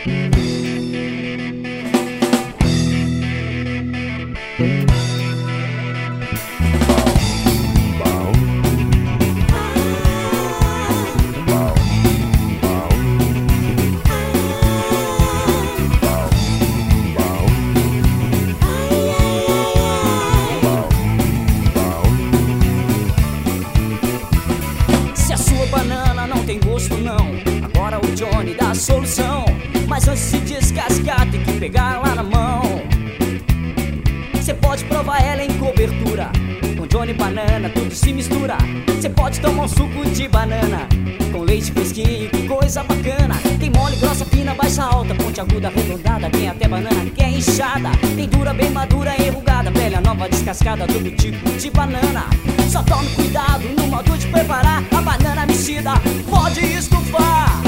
Banana não tem gosto não, agora o Johnny dá a solução. Mas antes de descascar tem que pegar lá na mão. Cê pode provar ela em cobertura, com Johnny banana tudo se mistura. Cê pode tomar um suco de banana com leite fresquinho, que coisa bacana. Tem mole, grossa, fina, baixa, alta, ponte aguda, arredondada. Tem até banana que é inchada, tem dura, bem madura, enrugada, velha, nova, descascada, todo tipo de banana. Só tome cuidado no modo de preparar a banana mexida, pode estufar.